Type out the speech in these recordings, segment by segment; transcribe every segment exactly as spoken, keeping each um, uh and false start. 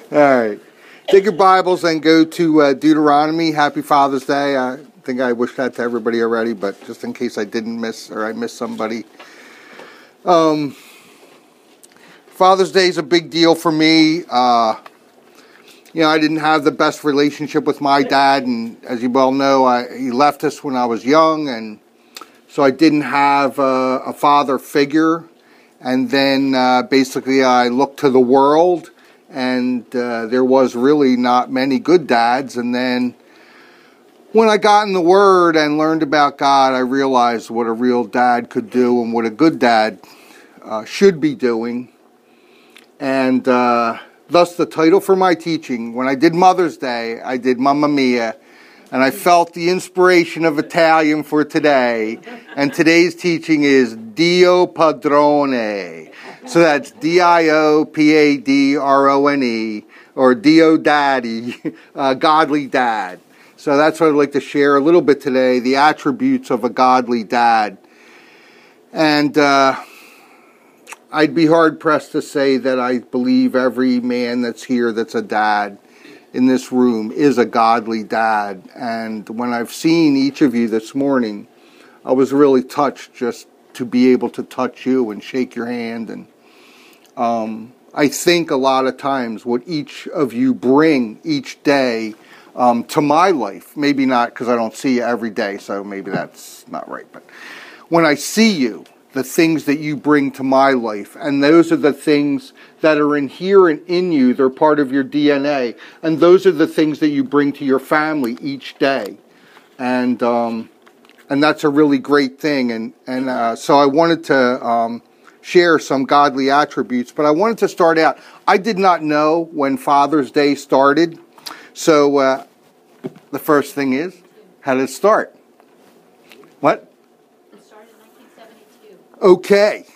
All right. Take your Bibles and go to uh, Deuteronomy. Happy Father's Day. I think I wish that to everybody already, but just in case I didn't miss or I missed somebody. Um, Father's Day is a big deal for me. Uh, you know, I didn't have the best relationship with my dad, and as you well know, I, he left us when I was young, and so I didn't have uh, a father figure. And then uh, basically I looked to the world, and uh, there was really not many good dads. And then when I got in the Word and learned about God, I realized what a real dad could do and what a good dad uh, should be doing. And uh, thus the title for my teaching. When I did Mother's Day, I did Mamma Mia. And I felt the inspiration of Italian for today. And today's teaching is Dio Padrone. So that's D I O P A D R O N E, or Dio Daddy, uh, godly dad. So that's what I'd like to share a little bit today, the attributes of a godly dad. And uh, I'd be hard-pressed to say that I believe every man that's here that's a dad in this room is a godly dad. And when I've seen each of you this morning, I was really touched just to be able to touch you and shake your hand. And um, I think a lot of times what each of you bring each day um, to my life, maybe not because I don't see you every day, so maybe that's not right, but when I see you, the things that you bring to my life, and those are the things that are inherent in you. They're part of your D N A, and those are the things that you bring to your family each day, and um, and that's a really great thing. And and uh, so I wanted to um, share some godly attributes, but I wanted to start out. I did not know when Father's Day started, so uh, the first thing is, how did it start? What? Okay.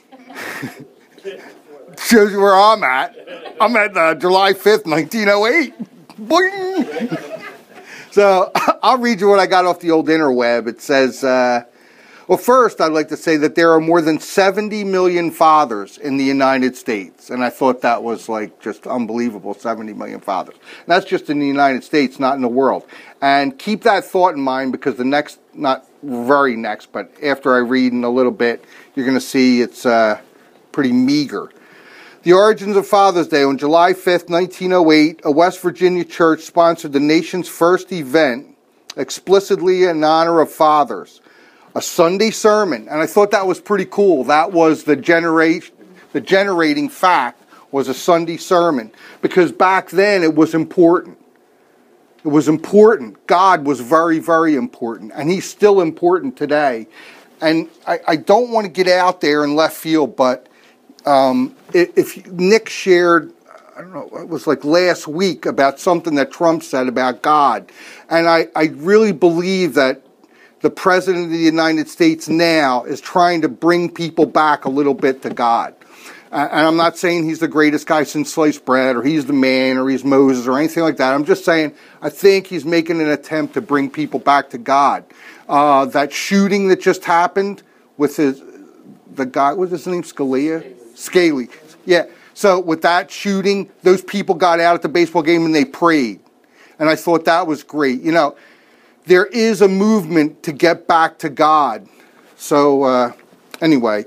Shows you where I'm at. I'm at uh, July fifth, nineteen oh eight. Boing! So I'll read you what I got off the old interweb. It says, uh, well, first I'd like to say that there are more than seventy million fathers in the United States. And I thought that was like just unbelievable, seventy million fathers. And that's just in the United States, not in the world. And keep that thought in mind, because the next, not very next, but after I read in a little bit, you're going to see it's uh, pretty meager. The origins of Father's Day. On July fifth, nineteen oh eight, a West Virginia church sponsored the nation's first event explicitly in honor of fathers, a Sunday sermon. And I thought that was pretty cool. That was the generation, the generating fact was a Sunday sermon, because back then it was important. It was important. God was very, very important, and he's still important today. And I, I don't want to get out there in left field, but um, if, if Nick shared, I don't know, it was like last week about something that Trump said about God. And I, I really believe that the President of the United States now is trying to bring people back a little bit to God. Uh, and I'm not saying he's the greatest guy since sliced bread, or he's the man, or he's Moses, or anything like that. I'm just saying I think he's making an attempt to bring people back to God. Uh, that shooting that just happened with his, the guy, what's his name, Scalia? Scaley. Yeah. So with that shooting, those people got out at the baseball game and they prayed. And I thought that was great. You know, there is a movement to get back to God. So uh, anyway,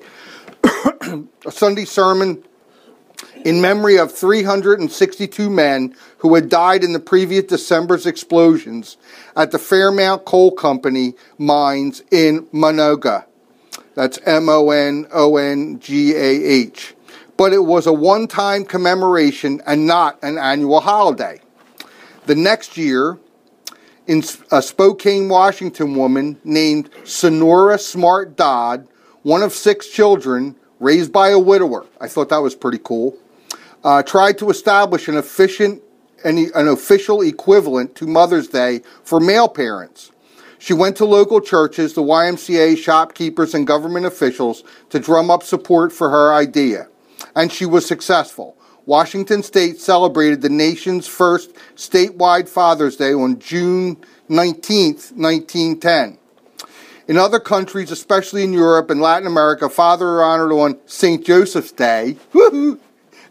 a Sunday sermon in memory of three hundred sixty-two men who had died in the previous December's explosions at the Fairmount Coal Company mines in Monoga. That's M O N O N G A H. But it was a one-time commemoration and not an annual holiday. The next year, in a Spokane, Washington woman named Sonora Smart Dodd, one of six children raised by a widower, I thought that was pretty cool, uh, tried to establish an efficient, an, an official equivalent to Mother's Day for male parents. She went to local churches, the Y M C A, shopkeepers, and government officials to drum up support for her idea. And she was successful. Washington State celebrated the nation's first statewide Father's Day on June nineteenth, nineteen ten. In other countries, especially in Europe and Latin America, fathers are honored on Saint Joseph's Day. Woo-hoo!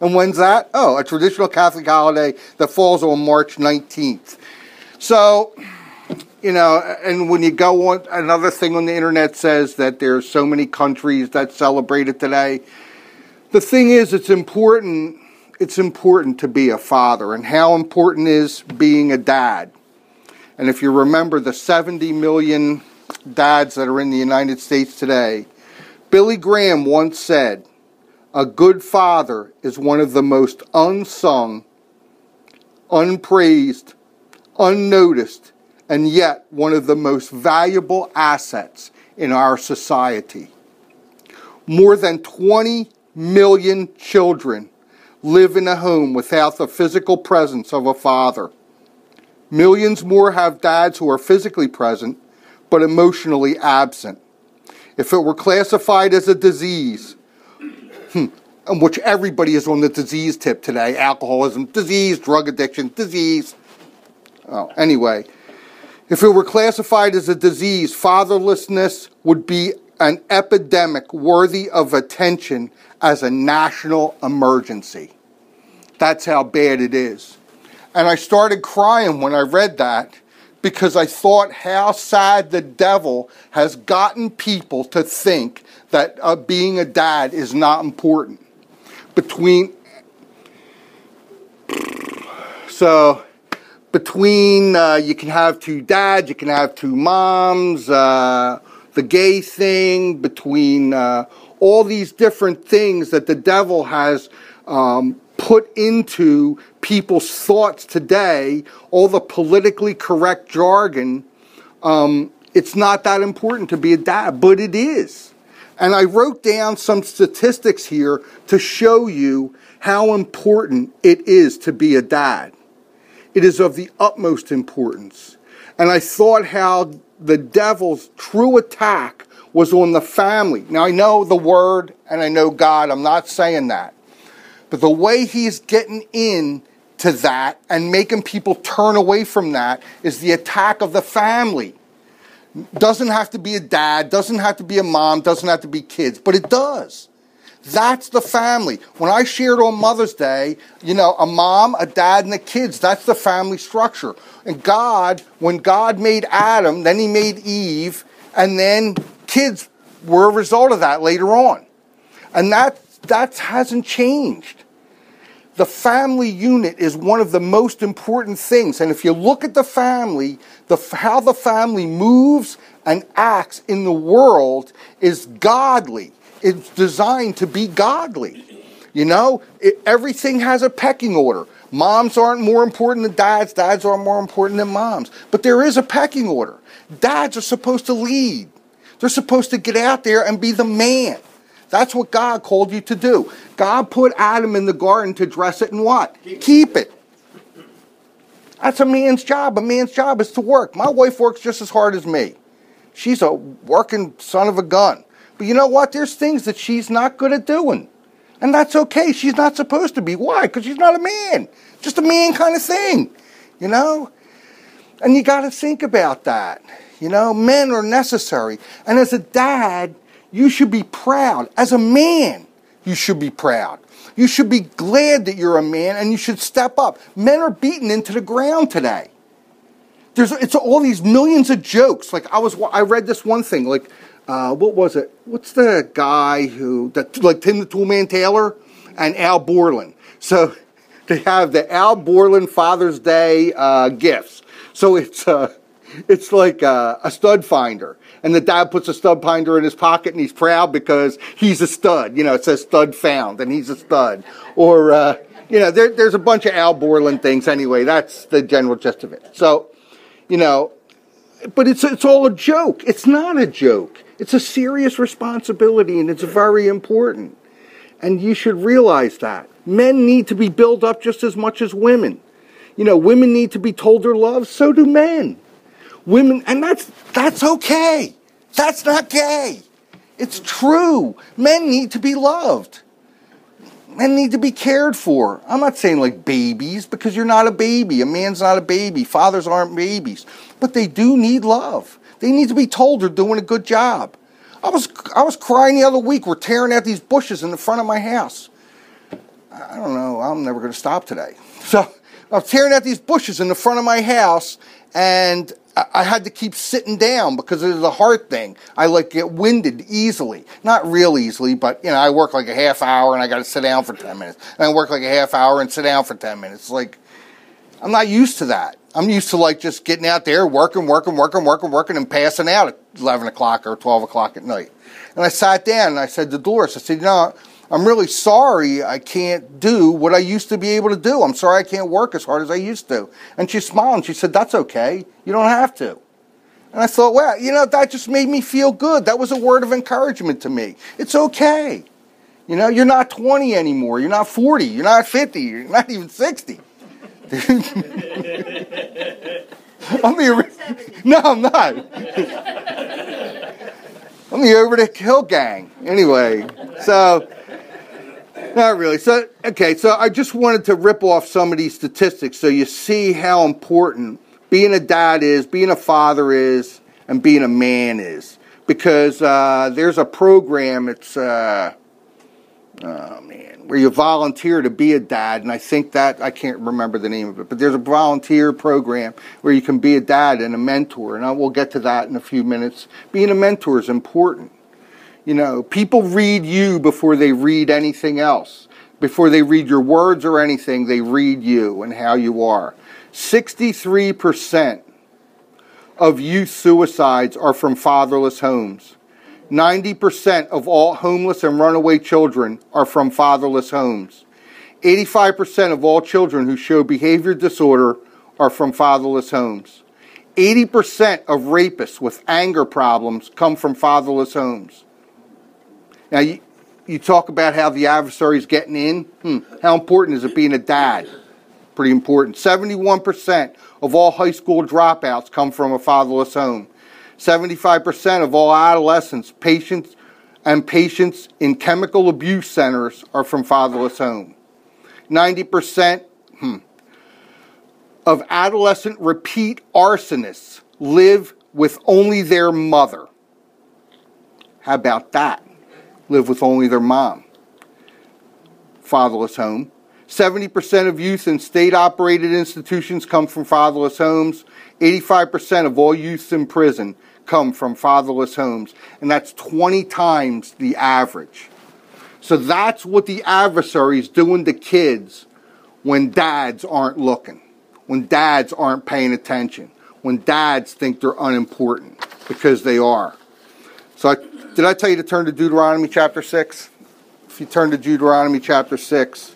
And when's that? Oh, a traditional Catholic holiday that falls on March nineteenth. So, you know, and when you go on, another thing on the internet says that there's so many countries that celebrate it today. The thing is, it's important, it's important to be a father, and how important is being a dad. And if you remember the seventy million dads that are in the United States today, Billy Graham once said, a good father is one of the most unsung, unpraised, unnoticed, and yet one of the most valuable assets in our society. More than twenty million children live in a home without the physical presence of a father. Millions more have dads who are physically present, but emotionally absent. If it were classified as a disease, hmm, which everybody is on the disease tip today, alcoholism, disease, drug addiction, disease. Oh, anyway, if it were classified as a disease, fatherlessness would be an epidemic worthy of attention as a national emergency. That's how bad it is. And I started crying when I read that, because I thought how sad the devil has gotten people to think that uh, being a dad is not important. Between, so, between uh, you can have two dads, you can have two moms, uh, the gay thing, between uh, all these different things that the devil has um, put into people's thoughts today, all the politically correct jargon, um, it's not that important to be a dad, but it is. And I wrote down some statistics here to show you how important it is to be a dad. It is of the utmost importance. And I thought how the devil's true attack was on the family. Now, I know the word and I know God. I'm not saying that. But the way he's getting in to that and making people turn away from that is the attack of the family. Doesn't have to be a dad, doesn't have to be a mom, doesn't have to be kids, but it does. That's the family. When I shared on Mother's Day, you know, a mom, a dad, and the kids, that's the family structure. And God, when God made Adam, then he made Eve, and then kids were a result of that later on. And that that hasn't changed. The family unit is one of the most important things. And if you look at the family, the, how the family moves and acts in the world is godly. It's designed to be godly. You know, it, everything has a pecking order. Moms aren't more important than dads. Dads aren't more important than moms. But there is a pecking order. Dads are supposed to lead. They're supposed to get out there and be the man. That's what God called you to do. God put Adam in the garden to dress it and what? Keep it. That's a man's job. A man's job is to work. My wife works just as hard as me. She's a working son of a gun. But you know what? There's things that she's not good at doing. And that's okay. She's not supposed to be. Why? Because she's not a man. Just a man kind of thing. You know? And you got to think about that. You know, men are necessary. And as a dad, you should be proud. As a man, you should be proud. You should be glad that you're a man, and you should step up. Men are beaten into the ground today. There's it's all these millions of jokes. Like I was, I read this one thing. Like, uh, what was it? What's the guy who, that, like Tim the Toolman Taylor and Al Borland? So they have the Al Borland Father's Day uh, gifts. So it's uh, it's like uh, a stud finder. And the dad puts a stud finder in his pocket and he's proud because he's a stud. You know, it says stud found and he's a stud. Or, uh, you know, there, there's a bunch of Al Borland things anyway. That's the general gist of it. So, you know, but it's it's all a joke. It's not a joke. It's a serious responsibility and it's very important. And you should realize that. Men need to be built up just as much as women. You know, women need to be told they're loved. So do men. Women, and that's that's okay. That's not gay. It's true. Men need to be loved. Men need to be cared for. I'm not saying like babies, because you're not a baby. A man's not a baby. Fathers aren't babies. But they do need love. They need to be told they're doing a good job. I was I was crying the other week. We're tearing out these bushes in the front of my house. I don't know, I'm never going to stop today. So I was tearing out these bushes in the front of my house, and I had to keep sitting down because it was a heart thing. I like get winded easily. Not real easily, but you know, I work like a half hour and I got to sit down for ten minutes. And I work like a half hour and sit down for ten minutes. Like, I'm not used to that. I'm used to like just getting out there, working, working, working, working, working, and passing out at eleven o'clock or twelve o'clock at night. And I sat down and I said to Doris, I said, you know, I'm really sorry I can't do what I used to be able to do. I'm sorry I can't work as hard as I used to. And she smiled and she said, that's okay. You don't have to. And I thought, well, you know, that just made me feel good. That was a word of encouragement to me. It's okay. You know, you're not twenty anymore. You're not forty. You're not fifty. You're not even sixty. I'm the, no, I'm not. I'm the over the hill gang. Anyway, so... Not really. So, okay, so I just wanted to rip off some of these statistics so you see how important being a dad is, being a father is, and being a man is. Because uh, there's a program, it's, uh, oh man, where you volunteer to be a dad, and I think that, I can't remember the name of it, but there's a volunteer program where you can be a dad and a mentor, and I will get to that in a few minutes. Being a mentor is important. You know, people read you before they read anything else. Before they read your words or anything, they read you and how you are. sixty-three percent of youth suicides are from fatherless homes. ninety percent of all homeless and runaway children are from fatherless homes. eighty-five percent of all children who show behavior disorder are from fatherless homes. eighty percent of rapists with anger problems come from fatherless homes. Now, you, you talk about how the adversary's getting in. Hmm. How important is it being a dad? Pretty important. seventy-one percent of all high school dropouts come from a fatherless home. seventy-five percent of all adolescents, patients, and patients in chemical abuse centers are from fatherless home. ninety percent hmm, of adolescent repeat arsonists live with only their mother. How about that? Live with only their mom. Fatherless home. seventy percent of youth in state-operated institutions come from fatherless homes. eighty-five percent of all youths in prison come from fatherless homes. And that's twenty times the average. So that's what the adversary is doing to kids when dads aren't looking. When dads aren't paying attention. When dads think they're unimportant. Because they are. So I Did I tell you to turn to Deuteronomy chapter six? If you turn to Deuteronomy chapter six,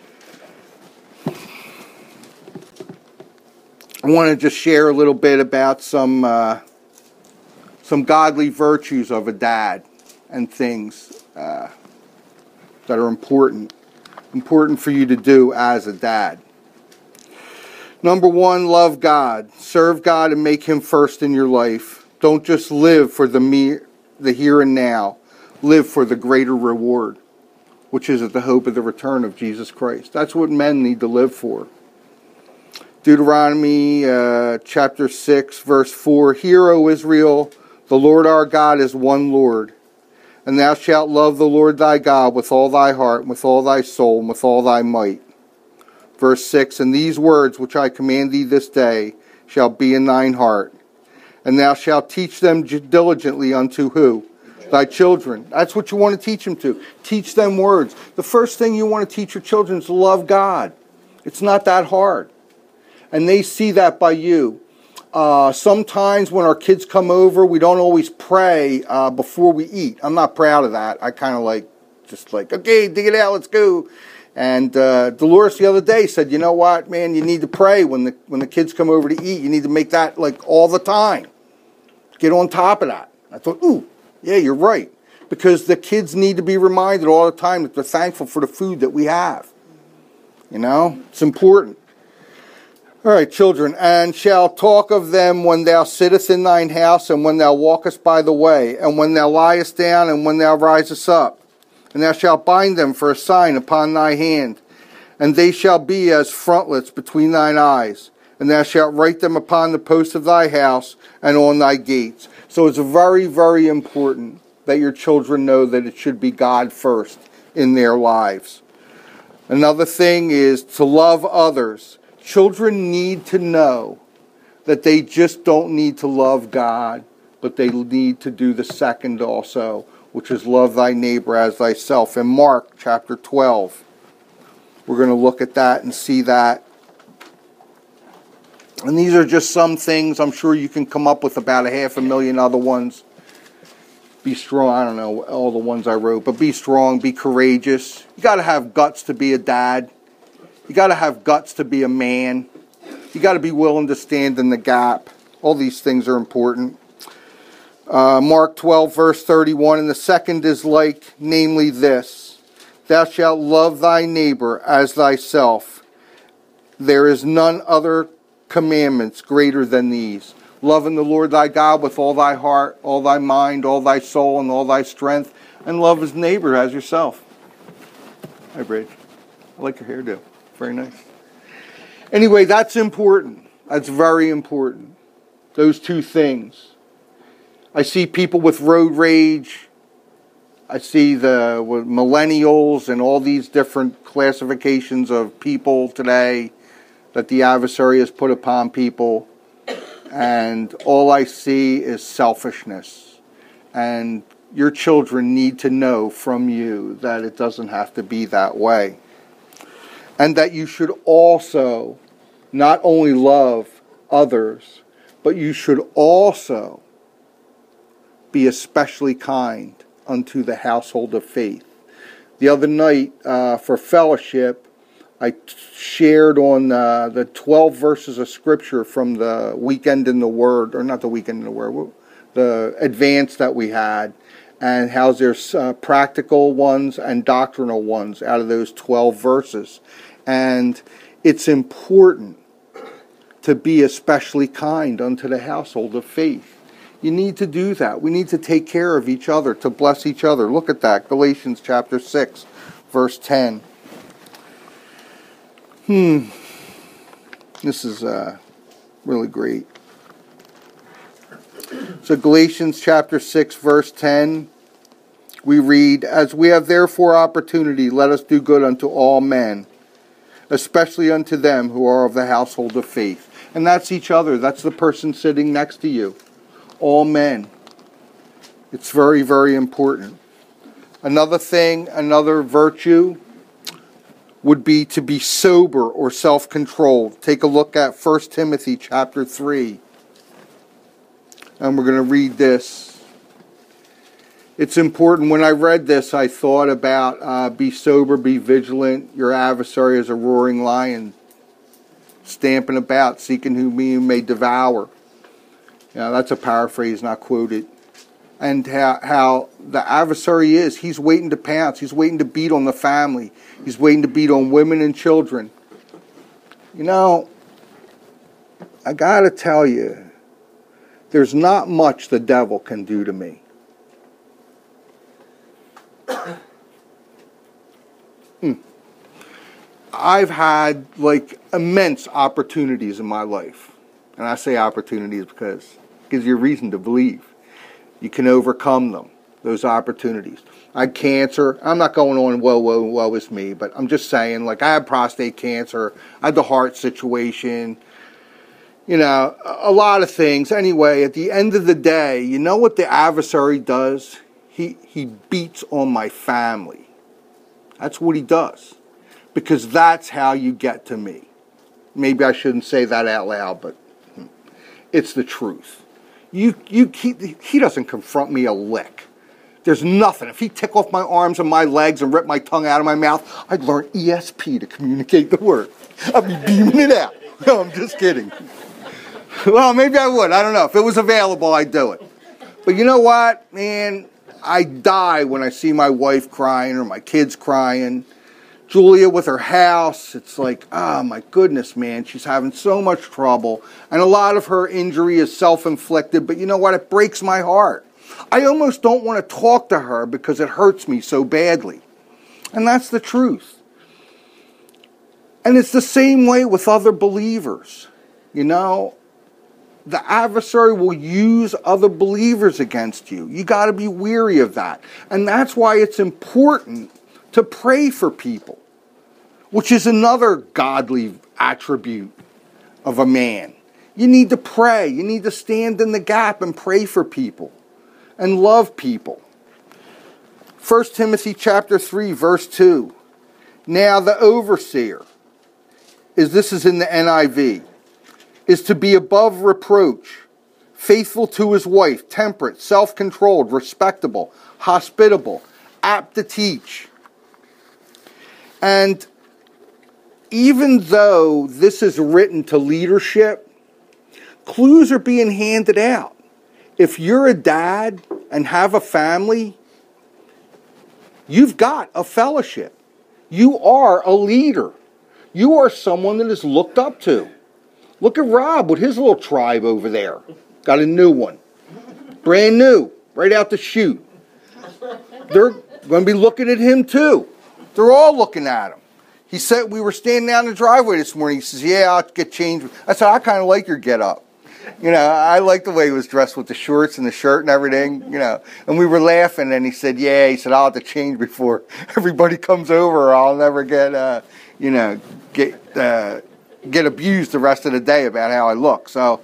I want to just share a little bit about some uh, some godly virtues of a dad and things uh, that are important, important for you to do as a dad. Number one, love God. Serve God and make Him first in your life. Don't just live for the mere the here and now. Live for the greater reward, which is at the hope of the return of Jesus Christ. That's what men need to live for. Deuteronomy uh, chapter six, verse four. Hear, O Israel, the Lord our God is one Lord. And thou shalt love the Lord thy God with all thy heart, and with all thy soul, and with all thy might. Verse six. And these words which I command thee this day shall be in thine heart. And thou shalt teach them diligently unto who? Thy children. That's what you want to teach them to. Teach them words. The first thing you want to teach your children is to love God. It's not that hard. And they see that by you. Uh, sometimes when our kids come over, we don't always pray uh, before we eat. I'm not proud of that. I kind of like, just like, okay, dig it out, let's go. And uh, Dolores the other day said, you know what, man, you need to pray when the when the kids come over to eat. You need to make that like all the time. Get on top of that. I thought, ooh, yeah, you're right. Because the kids need to be reminded all the time that they're thankful for the food that we have. You know, it's important. All right, children, and shall talk of them when thou sittest in thine house, and when thou walkest by the way, and when thou liest down, and when thou risest up. And thou shalt bind them for a sign upon thy hand, and they shall be as frontlets between thine eyes. And thou shalt write them upon the posts of thy house and on thy gates. So it's very, very important that your children know that it should be God first in their lives. Another thing is to love others. Children need to know that they just don't need to love God, but they need to do the second also, which is love thy neighbor as thyself. In Mark chapter twelve, we're going to look at that and see that. And these are just some things. I'm sure you can come up with about a half a million other ones. Be strong. I don't know all the ones I wrote, but be strong, be courageous. You got to have guts to be a dad. You got to have guts to be a man. You got to be willing to stand in the gap. All these things are important. Uh, Mark twelve, verse thirty-one, and the second is like, namely this, thou shalt love thy neighbor as thyself. There is none other commandments greater than these. Loving the Lord thy God with all thy heart, all thy mind, all thy soul, and all thy strength, and love his neighbor as yourself. Hi, Bridge. I like your hairdo. Very nice. Anyway, that's important. That's very important. Those two things. I see people with road rage. I see the with millennials and all these different classifications of people today that the adversary has put upon people. And all I see is selfishness. And your children need to know from you that it doesn't have to be that way. And that you should also not only love others, but you should also be especially kind unto the household of faith. The other night, uh, for fellowship, I t- shared on uh, the twelve verses of Scripture from the Weekend in the Word, or not the Weekend in the Word, the advance that we had, and how there's uh, practical ones and doctrinal ones out of those twelve verses. And it's important to be especially kind unto the household of faith. You need to do that. We need to take care of each other, to bless each other. Look at that, Galatians chapter six, verse ten. Hmm. This is uh, really great. So Galatians chapter six, verse ten, we read, as we have therefore opportunity, let us do good unto all men, especially unto them who are of the household of faith. And that's each other. That's the person sitting next to you. All men. It's very, very important. Another thing, another virtue would be to be sober or self-controlled. Take a look at First Timothy chapter three. And we're going to read this. It's important. When I read this, I thought about uh, be sober, be vigilant. Your adversary is a roaring lion, stamping about, seeking whom he may devour. Yeah, that's a paraphrase, not quoted. And how, how the adversary is. He's waiting to pounce. He's waiting to beat on the family. He's waiting to beat on women and children. You know, I got to tell you, there's not much the devil can do to me. hmm. I've had, like, immense opportunities in my life. And I say opportunities because it gives you a reason to believe. You can overcome them, those opportunities. I had cancer. I'm not going on, whoa, whoa, woe is me, but I'm just saying, like, I had prostate cancer. I had the heart situation. You know, a lot of things. Anyway, at the end of the day, you know what the adversary does? He, he beats on my family. That's what he does. Because that's how you get to me. Maybe I shouldn't say that out loud, but it's the truth. You, you, he, he doesn't confront me a lick. There's nothing. If he tick off my arms and my legs and rip my tongue out of my mouth, I'd learn E S P to communicate the word. I'd be beaming it out. No, I'm just kidding. Well, maybe I would. I don't know. If it was available, I'd do it. But you know what, man? I die when I see my wife crying or my kids crying. Julia with her house, it's like, oh my goodness, man, she's having so much trouble. And a lot of her injury is self-inflicted, but you know what? It breaks my heart. I almost don't want to talk to her because it hurts me so badly. And that's the truth. And it's the same way with other believers. You know, the adversary will use other believers against you. You got to be weary of that. And that's why it's important to pray for people. which is another godly attribute of a man. You need to pray. You need to stand in the gap and pray for people and love people. First Timothy chapter three, verse two. Now the overseer, is this is in the N I V, is to be above reproach, faithful to his wife, temperate, self-controlled, respectable, hospitable, apt to teach. And even though this is written to leadership, clues are being handed out. If you're a dad and have a family, you've got a fellowship. You are a leader. You are someone that is looked up to. Look at Rob with his little tribe over there. Got a new one. Brand new. Right out the chute. They're going to be looking at him too. They're all looking at him. He said, we were standing out in the driveway this morning. He says, yeah, I'll get changed. I said, I kind of like your get up. You know, I like the way he was dressed with the shorts and the shirt and everything, you know. And we were laughing, and he said, yeah, he said, I'll have to change before everybody comes over, or I'll never get, uh, you know, get uh, get abused the rest of the day about how I look. So,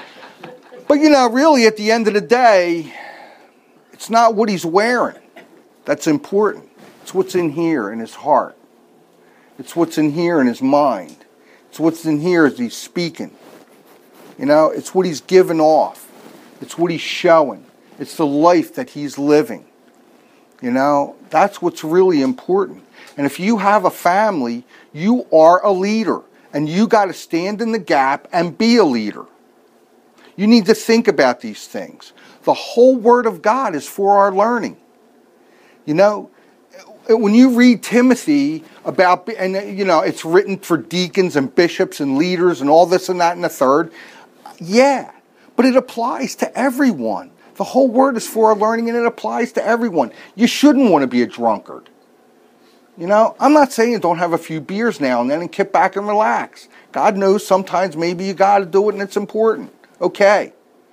but, you know, really, at the end of the day, it's not what he's wearing that's important. It's what's in here in his heart. It's what's in here in his mind. It's what's in here as he's speaking. You know, it's what he's given off. It's what he's showing. It's the life that he's living. You know, that's what's really important. And if you have a family, you are a leader. And you got to stand in the gap and be a leader. You need to think about these things. The whole Word of God is for our learning. You know, when you read Timothy about, and you know, it's written for deacons and bishops and leaders and all this and that and the third. Yeah, but it applies to everyone. The whole Word is for our learning, and it applies to everyone. You shouldn't want to be a drunkard. You know, I'm not saying don't have a few beers now and then and kick back and relax. God knows sometimes maybe you got to do it and it's important. Okay.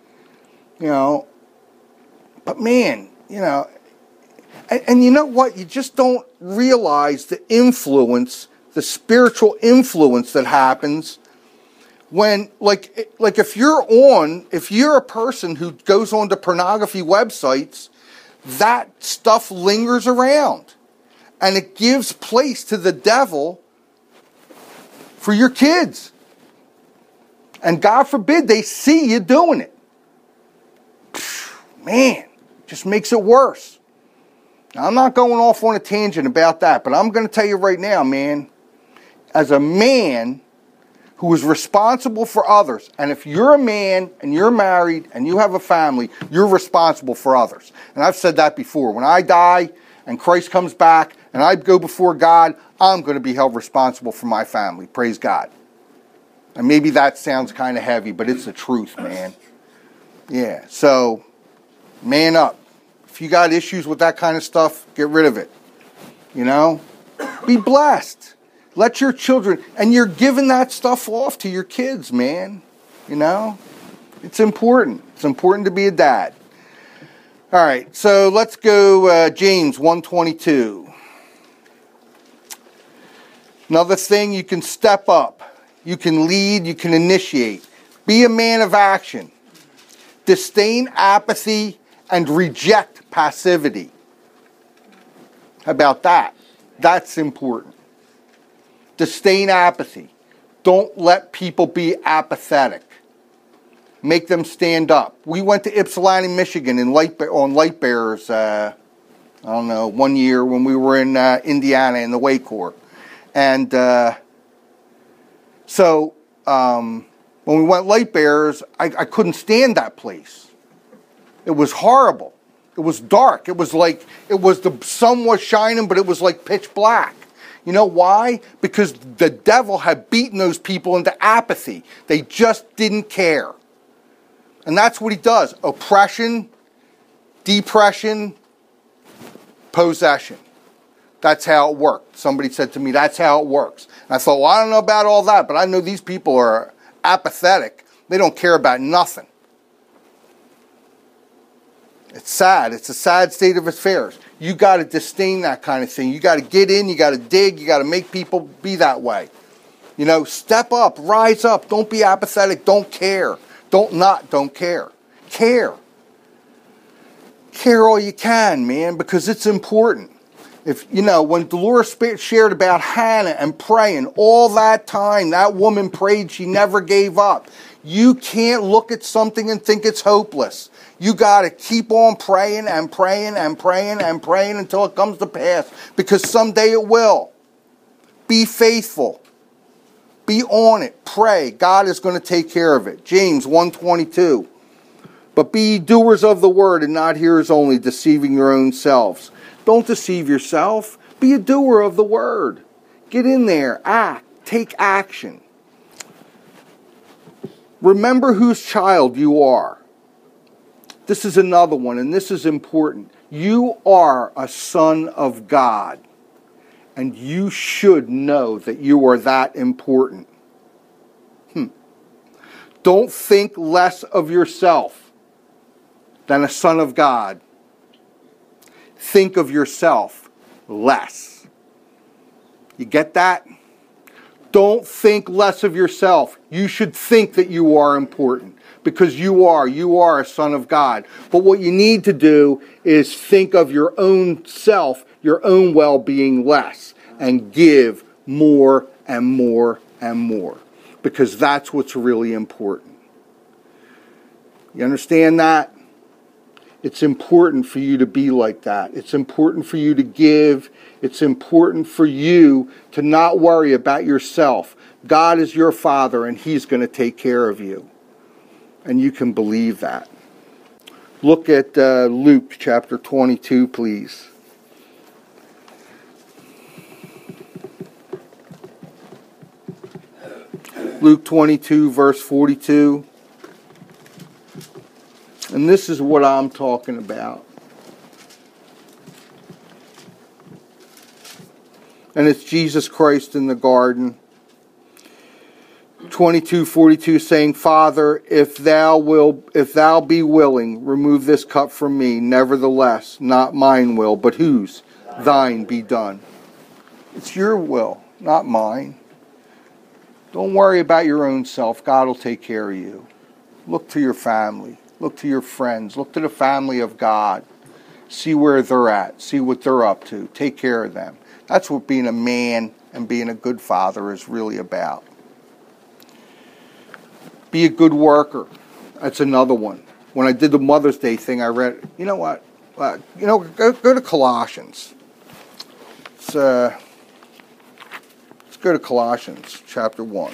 You know, but man, you know, and, and you know what? You just don't realize the influence, the spiritual influence that happens when, like, like if you're on, if you're a person who goes on to pornography websites, that stuff lingers around. And it gives place to the devil for your kids. And God forbid they see you doing it. Man, just makes it worse. Now, I'm not going off on a tangent about that, but I'm going to tell you right now, man, as a man who is responsible for others, and if you're a man and you're married and you have a family, you're responsible for others. And I've said that before. When I die and Christ comes back and I go before God, I'm going to be held responsible for my family. Praise God. And maybe that sounds kind of heavy, but it's the truth, man. Yeah, so man up. If you got issues with that kind of stuff, get rid of it. You know? Be blessed. Let your children, and you're giving that stuff off to your kids, man. You know? It's important. It's important to be a dad. All right, so let's go uh, James one twenty-two. Another thing, you can step up. You can lead. You can initiate. Be a man of action. Disdain apathy and reject passivity. How about that? That's important. Disdain apathy. Don't let people be apathetic. Make them stand up. We went to Ypsilanti, Michigan in light, on light bearers, uh, I don't know, one year when we were in uh, Indiana in the Way Corps. And uh, so um, when we went light bearers, I, I couldn't stand that place. It was horrible. It was dark. It was like, it was, the sun was shining, but it was like pitch black. You know why? Because the devil had beaten those people into apathy. They just didn't care. And that's what he does. Oppression, depression, possession. That's how it worked. Somebody said to me, that's how it works. And I thought, well, I don't know about all that, but I know these people are apathetic. They don't care about nothing. It's sad. It's a sad state of affairs. You got to disdain that kind of thing. You got to get in, you got to dig, you got to make people be that way. You know, step up, rise up. Don't be apathetic. Don't care. Don't not, don't care. Care. Care all you can, man, because it's important. If, you know, when Dolores shared about Hannah and praying, all that time, that woman prayed, she never gave up. You can't look at something and think it's hopeless. You got to keep on praying and praying and praying and praying until it comes to pass, because someday it will. Be faithful. Be on it. Pray. God is going to take care of it. James one twenty-two. But be ye doers of the word and not hearers only, deceiving your own selves. Don't deceive yourself. Be a doer of the word. Get in there. Act. Take action. Remember whose child you are. This is another one, and this is important. You are a son of God. And you should know that you are that important. Hmm. Don't think less of yourself than a son of God. Think of yourself less. You get that? Don't think less of yourself. You should think that you are important, because you are. You are a son of God. But what you need to do is think of your own self, your own well-being less, and give more and more and more, because that's what's really important. You understand that? It's important for you to be like that. It's important for you to give. It's important for you to not worry about yourself. God is your Father, and He's going to take care of you. And you can believe that. Look at uh, Luke chapter twenty-two, please. Luke twenty-two, verse forty-two. And this is what I'm talking about. And it's Jesus Christ in the garden. twenty-two forty-two, saying, Father, if thou will, if thou be willing, remove this cup from me. Nevertheless, not mine will, but whose? Thine be done. It's your will, not mine. Don't worry about your own self. God will take care of you. Look to your family. Look to your friends. Look to the family of God. See where they're at. See what they're up to. Take care of them. That's what being a man and being a good father is really about. Be a good worker. That's another one. When I did the Mother's Day thing, I read, you know what? Uh, you know, go, go to Colossians. It's, uh, let's go to Colossians chapter one.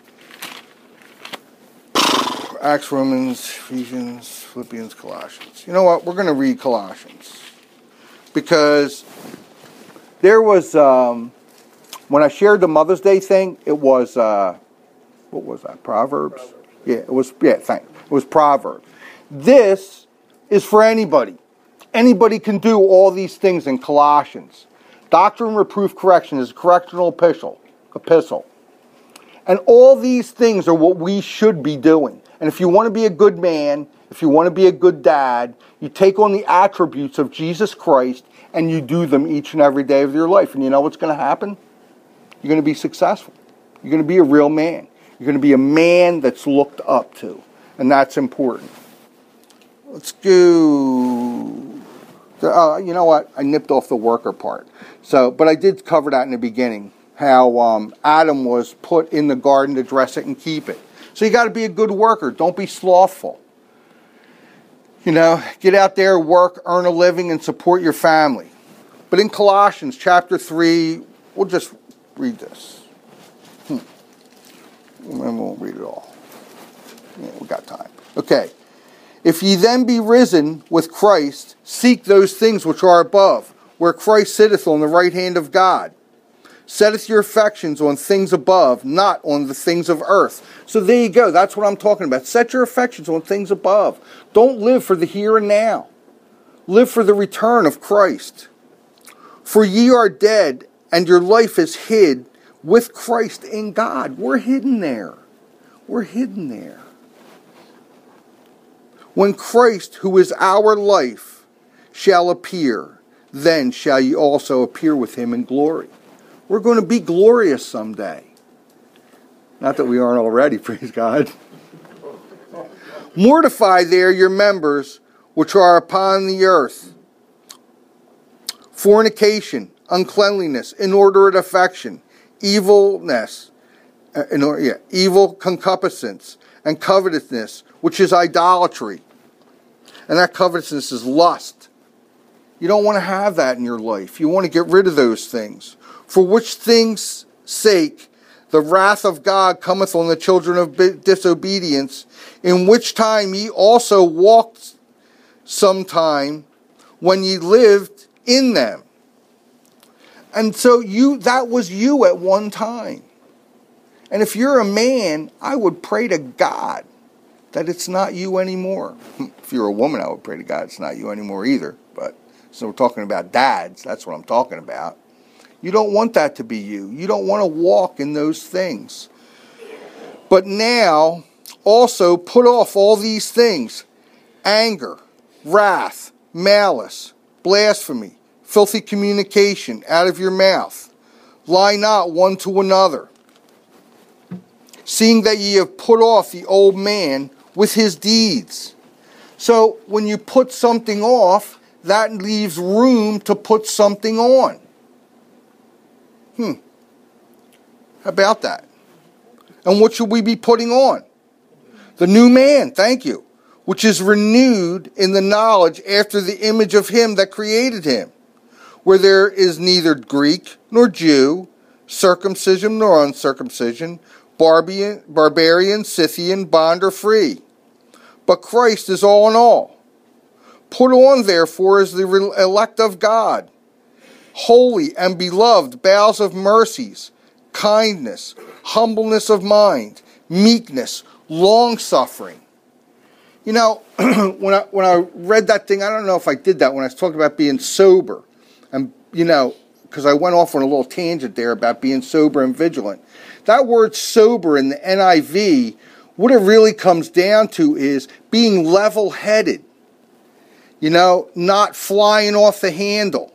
Acts, Romans, Ephesians, Philippians, Colossians. You know what? We're going to read Colossians. Because there was, um, when I shared the Mother's Day thing, it was, uh, what was that? Proverbs? Proverbs. Yeah, it was, yeah, thanks. It was Proverbs. This is for anybody. Anybody can do all these things in Colossians. Doctrine, reproof, correction is a correctional epistle. epistle. And all these things are what we should be doing. And if you want to be a good man, if you want to be a good dad, you take on the attributes of Jesus Christ and you do them each and every day of your life. And you know what's going to happen? You're going to be successful. You're going to be a real man. You're going to be a man that's looked up to. And that's important. Let's go... Uh, you know what? I nipped off the worker part. So, but I did cover that in the beginning. How um, Adam was put in the garden to dress it and keep it. So you got to be a good worker. Don't be slothful. You know, get out there, work, earn a living, and support your family. But in Colossians chapter three, we'll just read this. Hmm. And we won't read it all. Yeah, we got time. Okay. If ye then be risen with Christ, seek those things which are above, where Christ sitteth on the right hand of God. Setteth your affections on things above, not on the things of earth. So there you go. That's what I'm talking about. Set your affections on things above. Don't live for the here and now. Live for the return of Christ. For ye are dead, and your life is hid with Christ in God. We're hidden there. We're hidden there. When Christ, who is our life, shall appear, then shall ye also appear with him in glory. We're going to be glorious someday. Not that we aren't already, praise God. Mortify there your members which are upon the earth: fornication, uncleanliness, inordinate affection, evilness, uh, in, yeah, evil concupiscence, and covetousness, which is idolatry. And that covetousness is lust. You don't want to have that in your life. You want to get rid of those things. For which things' sake the wrath of God cometh on the children of disobedience, in which time ye also walked sometime when ye lived in them. And so you that was you at one time. And if you're a man, I would pray to God that it's not you anymore. If you're a woman, I would pray to God it's not you anymore either. But so we're talking about dads. That's what I'm talking about. You don't want that to be you. You don't want to walk in those things. But now, also put off all these things: anger, wrath, malice, blasphemy, filthy communication out of your mouth. Lie not one to another, seeing that ye have put off the old man with his deeds. So when you put something off, that leaves room to put something on. Hmm. How about that? And what should we be putting on? The new man, thank you, which is renewed in the knowledge after the image of him that created him, where there is neither Greek nor Jew, circumcision nor uncircumcision, barbarian, barbarian, Scythian, bond or free, but Christ is all in all. Put on, therefore, as the elect of God, holy and beloved, bowels of mercies, kindness, humbleness of mind, meekness, long-suffering. You know, when I when I read that thing, I don't know if I did that when I was talking about being sober. And, you know, because I went off on a little tangent there about being sober and vigilant. That word sober in the N I V, what it really comes down to is being level-headed. You know, not flying off the handle.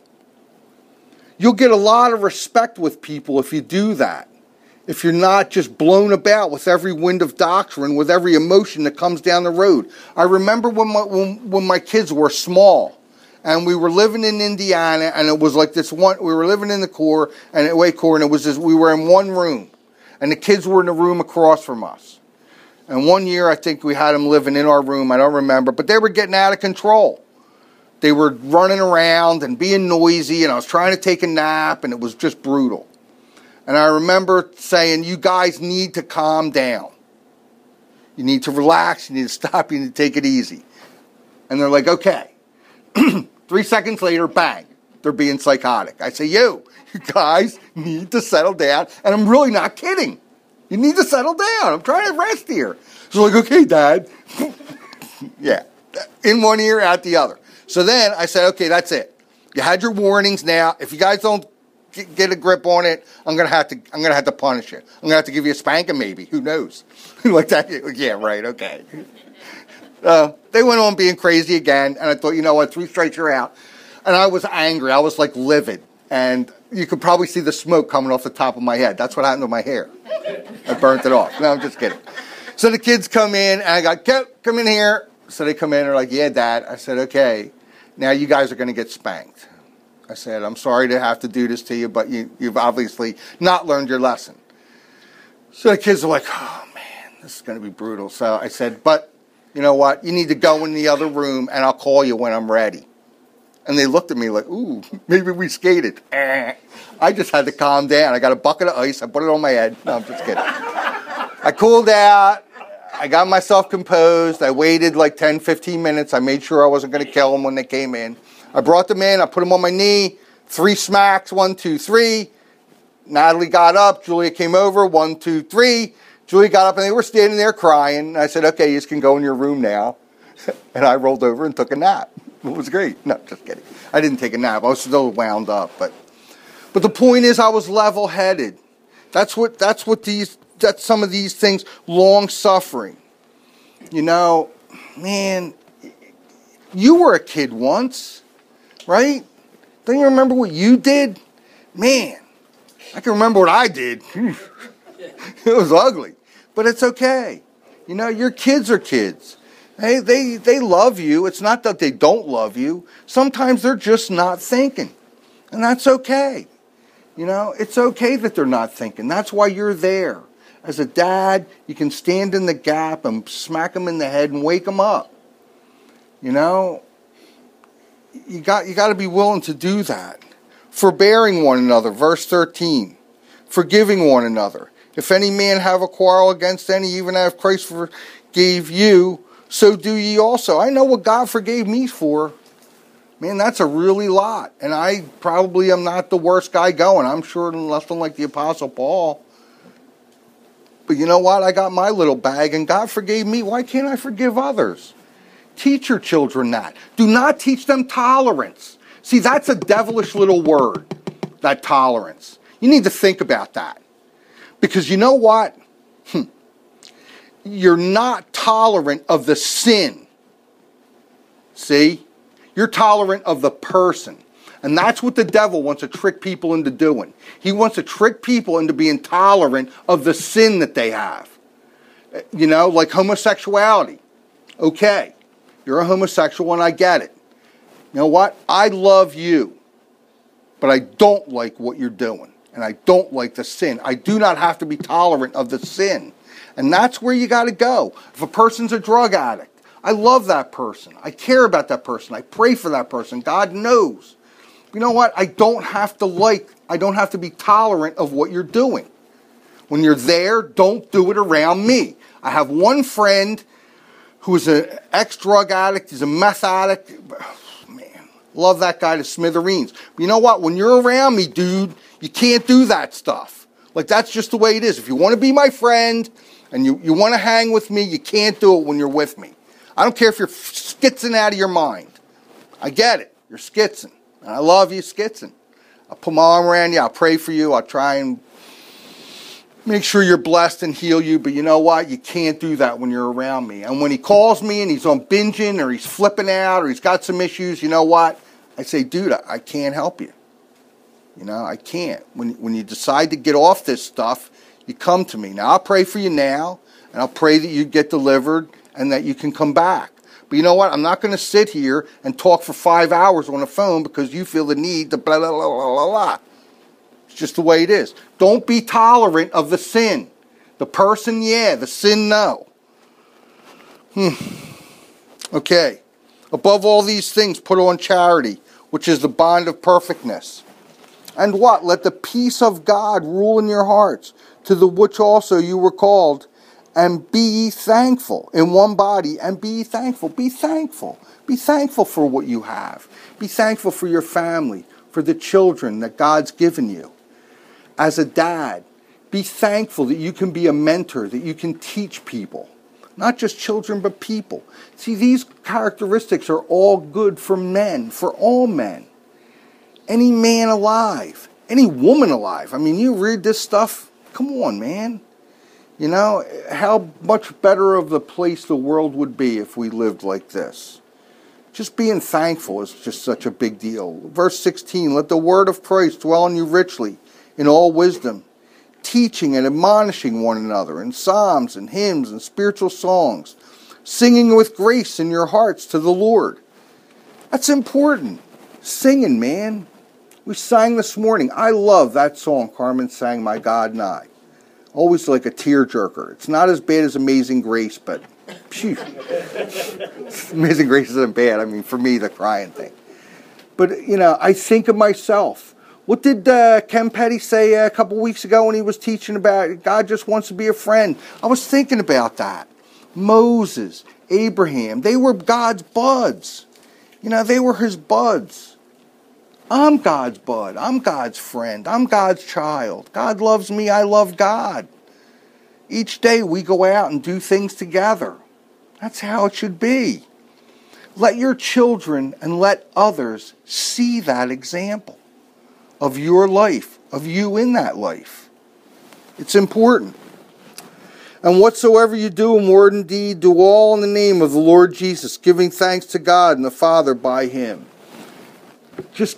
You'll get a lot of respect with people if you do that. If you're not just blown about with every wind of doctrine, with every emotion that comes down the road. I remember when my, when, when my kids were small, and we were living in Indiana, and it was like this one, we were living in the Corps, and at Wake Corps, and it was this, we were in one room, and the kids were in the room across from us. And one year, I think we had them living in our room, I don't remember, but they were getting out of control. They were running around and being noisy, and I was trying to take a nap, and it was just brutal. And I remember saying, you guys need to calm down. You need to relax, you need to stop, you need to take it easy. And they're like, okay. Three seconds later, bang, they're being psychotic. I say, you, you guys need to settle down, and I'm really not kidding. You need to settle down. I'm trying to rest here. So like, okay, Dad. Yeah, in one ear, out the other. So then I said, okay, that's it. You had your warnings now. If you guys don't get a grip on it, I'm gonna have to. I'm gonna have to punish you. I'm gonna have to give you a spanking, maybe. Who knows? Like that? Yeah, right. Okay. Uh, they went on being crazy again, and I thought, you know what? Three strikes, you're out. And I was angry. I was like livid, and you could probably see the smoke coming off the top of my head. That's what happened to my hair. I burnt it off. No, I'm just kidding. So the kids come in, and I got, Get, come in here. So they come in, and they're like, yeah, Dad. I said, okay. Now you guys are going to get spanked. I said, I'm sorry to have to do this to you, but you, you've obviously not learned your lesson. So the kids are like, oh, man, this is going to be brutal. So I said, but you know what? You need to go in the other room, and I'll call you when I'm ready. And they looked at me like, ooh, maybe we skated. Eh. I just had to calm down. I got a bucket of ice. I put it on my head. No, I'm just kidding. I cooled out. I got myself composed. I waited like ten, fifteen minutes. I made sure I wasn't going to kill them when they came in. I brought them in. I put them on my knee. Three smacks. One, two, three. Natalie got up. Julia came over. One, two, three. Julia got up, and they were standing there crying. I said, okay, you can go in your room now. And I rolled over and took a nap. It was great. No, just kidding. I didn't take a nap. I was still wound up. But but the point is, I was level-headed. That's what, that's what these... That's some of these things, long-suffering. You know, man, you were a kid once, right? Don't you remember what you did? Man, I can remember what I did. It was ugly. But it's okay. You know, your kids are kids. Hey, they, they love you. It's not that they don't love you. Sometimes they're just not thinking. And that's okay. You know, it's okay that they're not thinking. That's why you're there. As a dad, you can stand in the gap and smack them in the head and wake them up. You know, you got, you got to be willing to do that. Forbearing one another, verse thirteen. Forgiving one another. If any man have a quarrel against any, even as Christ forgave you, so do ye also. I know what God forgave me for. Man, that's a really lot. And I probably am not the worst guy going. I'm sure nothing like the Apostle Paul. But you know what? I got my little bag and God forgave me. Why can't I forgive others? Teach your children that. Do not teach them tolerance. See, that's a devilish little word, that tolerance. You need to think about that. Because you know what? Hmm. You're not tolerant of the sin. See? You're tolerant of the person. And that's what the devil wants to trick people into doing. He wants to trick people into being tolerant of the sin that they have. You know, like homosexuality. Okay, you're a homosexual and I get it. You know what? I love you. But I don't like what you're doing. And I don't like the sin. I do not have to be tolerant of the sin. And that's where you got to go. If a person's a drug addict, I love that person. I care about that person. I pray for that person. God knows. You know what? I don't have to like, I don't have to be tolerant of what you're doing. When you're there, don't do it around me. I have one friend who is an ex-drug addict. He's a meth addict. Man, love that guy to smithereens. But you know what? When you're around me, dude, you can't do that stuff. Like, that's just the way it is. If you want to be my friend and you, you want to hang with me, you can't do it when you're with me. I don't care if you're skitzing out of your mind. I get it. You're skitzing. And I love you skitzing. I'll put my arm around you. I'll pray for you. I'll try and make sure you're blessed and heal you. But you know what? You can't do that when you're around me. And when he calls me and he's on binging or he's flipping out or he's got some issues, you know what? I say, dude, I can't help you. You know, I can't. When, when you decide to get off this stuff, you come to me. Now, I'll pray for you now, and I'll pray that you get delivered and that you can come back. But you know what? I'm not going to sit here and talk for five hours on the phone because you feel the need to blah, blah, blah, blah, blah, blah. It's just the way it is. Don't be tolerant of the sin. The person, yeah. The sin, no. Hmm. Okay. Above all these things, put on charity, which is the bond of perfectness. And what? Let the peace of God rule in your hearts, to the which also you were called, and be ye thankful in one body, and be ye thankful. Be thankful. Be thankful for what you have. Be thankful for your family, for the children that God's given you. As a dad, be thankful that you can be a mentor, that you can teach people. Not just children, but people. See, these characteristics are all good for men, for all men. Any man alive, any woman alive. I mean, you read this stuff, come on, man. You know, how much better of the place the world would be if we lived like this. Just being thankful is just such a big deal. Verse sixteen, let the word of Christ dwell in you richly, in all wisdom, teaching and admonishing one another in psalms and hymns and spiritual songs, singing with grace in your hearts to the Lord. That's important. Singing, man. We sang this morning. I love that song Carmen sang, My God and I. Always like a tearjerker. It's not as bad as Amazing Grace, but phew. Amazing Grace isn't bad. I mean, for me, the crying thing. But, you know, I think of myself. What did uh, Ken Petty say a couple weeks ago when he was teaching about God just wants to be a friend? I was thinking about that. Moses, Abraham, they were God's buds. You know, they were his buds. I'm God's bud. I'm God's friend. I'm God's child. God loves me. I love God. Each day we go out and do things together. That's how it should be. Let your children and let others see that example of your life, of you in that life. It's important. And whatsoever you do in word and deed, do all in the name of the Lord Jesus, giving thanks to God and the Father by him. Just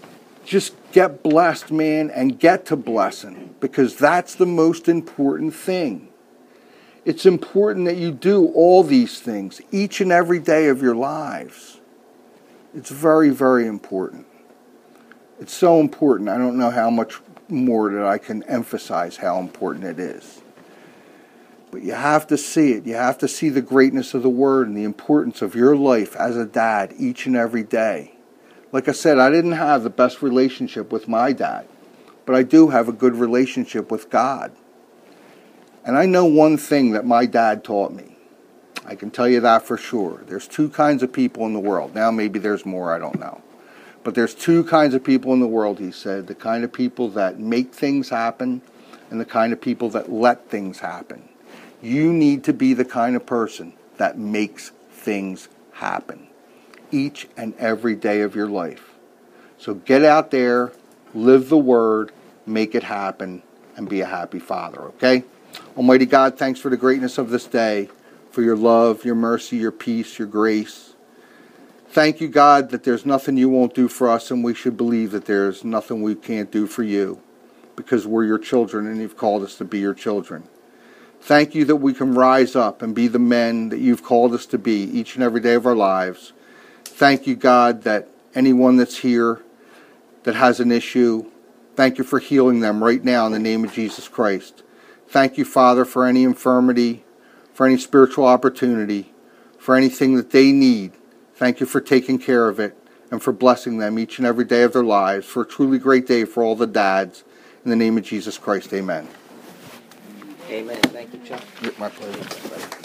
just get blessed, man, and get to blessing, because that's the most important thing. It's important that you do all these things each and every day of your lives. It's very, very important. It's so important. I don't know how much more that I can emphasize how important it is. But you have to see it. You have to see the greatness of the Word and the importance of your life as a dad each and every day. Like I said, I didn't have the best relationship with my dad, but I do have a good relationship with God. And I know one thing that my dad taught me. I can tell you that for sure. There's two kinds of people in the world. Now maybe there's more, I don't know. But there's two kinds of people in the world, he said. The kind of people that make things happen and the kind of people that let things happen. You need to be the kind of person that makes things happen each and every day of your life. So get out there, live the Word, make it happen, and be a happy father, okay? Almighty God, thanks for the greatness of this day, for your love, your mercy, your peace, your grace. Thank you, God, that there's nothing you won't do for us, and we should believe that there's nothing we can't do for you, because we're your children and you've called us to be your children. Thank you that we can rise up and be the men that you've called us to be each and every day of our lives. Thank you, God, that anyone that's here that has an issue, thank you for healing them right now in the name of Jesus Christ. Thank you, Father, for any infirmity, for any spiritual opportunity, for anything that they need. Thank you for taking care of it and for blessing them each and every day of their lives, for a truly great day for all the dads. In the name of Jesus Christ, amen. Amen. Thank you, Chuck. My pleasure.